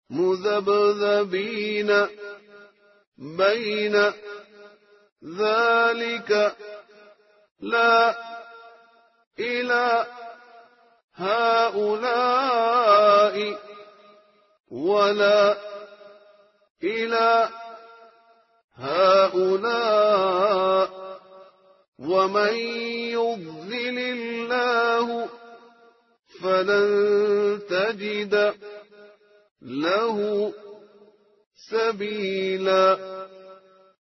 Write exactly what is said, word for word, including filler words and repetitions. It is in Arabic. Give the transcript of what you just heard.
مذبذبين بين ذلك لا إلى هؤلاء ولا إلى هؤلاء ومن يضلل الله فلن تجد له سبيلا.